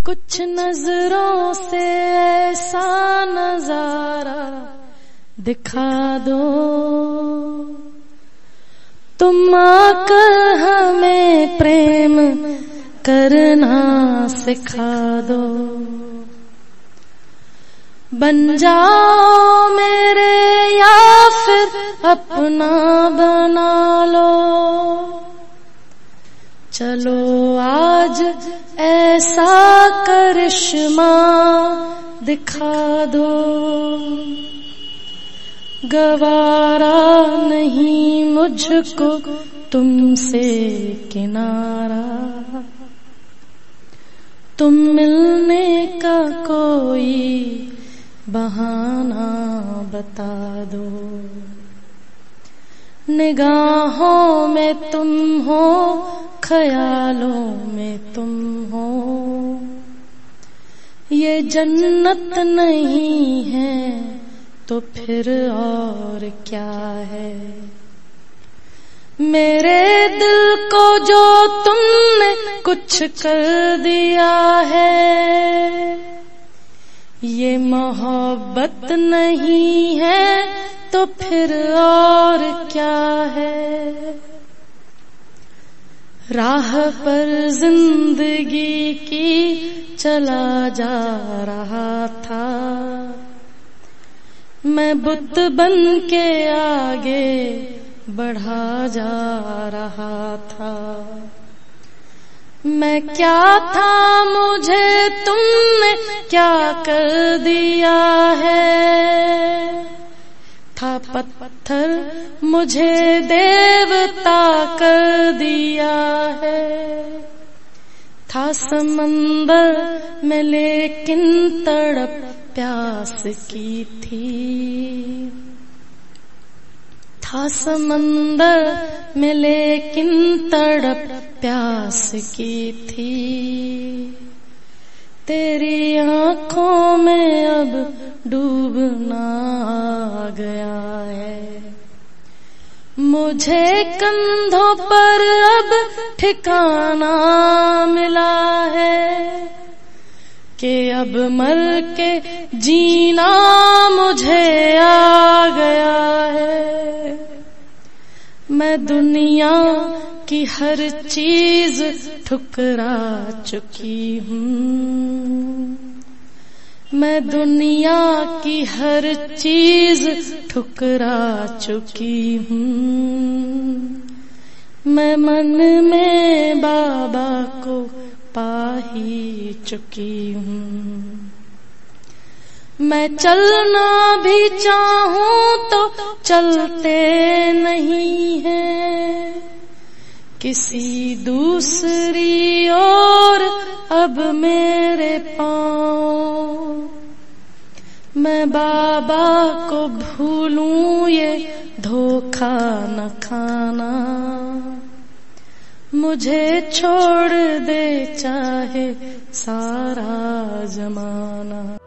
कुछ नजरों से ऐसा नजारा दिखा दो, तुम आकर हमें प्रेम करना सिखा दो। बन जाओ मेरे या फिर अपना बना लो, चलो आज ऐसा करिश्मा दिखा दो। गवारा नहीं मुझको तुमसे किनारा, तुम मिलने का कोई बहाना बता दो। निगाहों में तुम हो, ख्यालों में तुम हो, ये जन्नत नहीं है तो फिर और क्या है। मेरे दिल को जो तुमने कुछ कर दिया है, ये मोहब्बत नहीं है तो फिर और क्या है। राह पर जिंदगी की चला जा रहा था, मैं बुत बन के आगे बढ़ा जा रहा था। मैं क्या था मुझे तुमने क्या कर दिया है, था पत्थर मुझे देवता कर दिया है। था समंदर में लेकिन तड़प प्यास की थी, था समंदर में लेकिन तड़प प्यास की थी। तेरी आँखों में अब डूबना आ गया है, मुझे कंधों पर अब ठिकाना मिला है कि अब मर के जीना मुझे आ गया है। मैं दुनिया की हर चीज ठुकरा चुकी हूँ, मैं दुनिया की हर चीज ठुकरा चुकी हूँ। मैं मन में बाबा को पा ही चुकी हूँ। मैं चलना भी चाहूं तो चलते नहीं हैं, किसी दूसरी ओर अब मेरे पाँव। मैं बाबा को भूलूं ये धोखा न खाना, मुझे छोड़ दे चाहे सारा जमाना।